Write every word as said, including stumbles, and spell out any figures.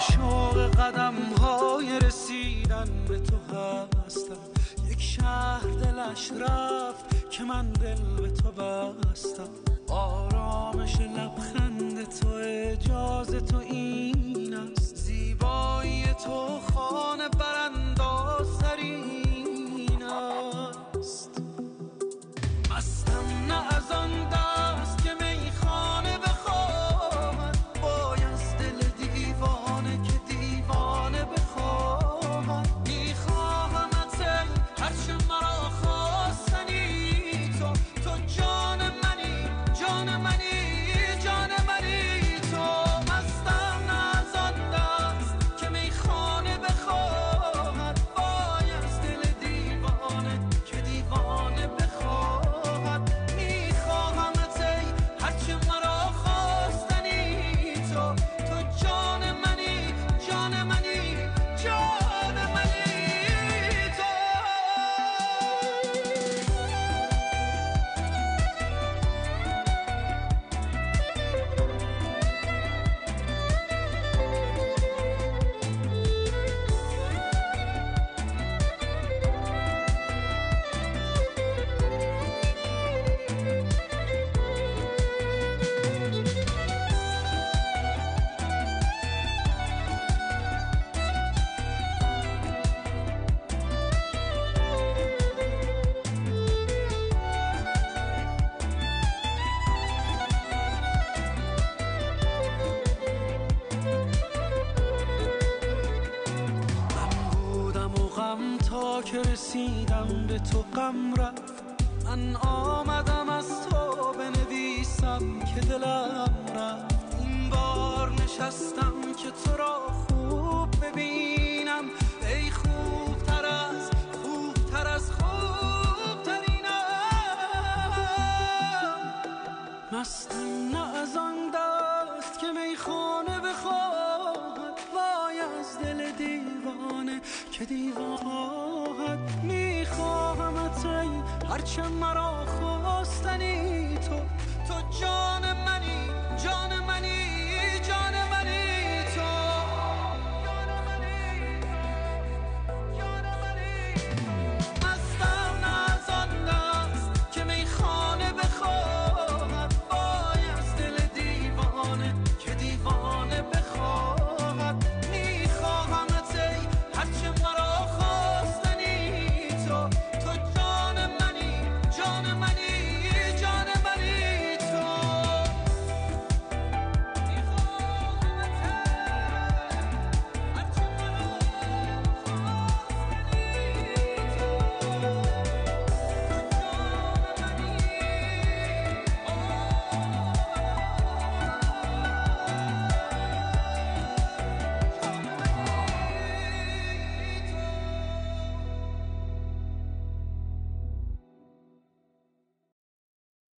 شوق قدم های رسیدن به تو هستم. یک شهر دلش رفت که من دل به تو بستم. آرامش لبخند تو اجازه تو این است. زیبایی تو خانه برانداز ترین است. مستم نه از آن دست که میخانه بخواهد، باید دل دیوانه که دیوانه بخواهد. میخواهمت ای هرچه مرا خواستنی تو، تو جان منی جان منی جان منی تو. مستم نه از آن دست که میخانه بخواهد، باید دل دیوانه که دیوانه بخواهد. میخواهمت ای هرچه مرا خواستنی تو، تو جان منی جان منی جان منی تو. تا که رسیدم به تو غم رفت. من آمدم از تو بنویسم که دلم رفت. این بار نشستم که تو را خوب ببینم. ای خوب تر از خوب تر از خوب ترینم. مستم نه از آن دست که میخانه بخواهد، وای از دل دیوانه که دیوانه. میخواهمت ای هرچه مرا خواستنی تو، تو جان منی جان منی جان منی تو. جان منی جان منی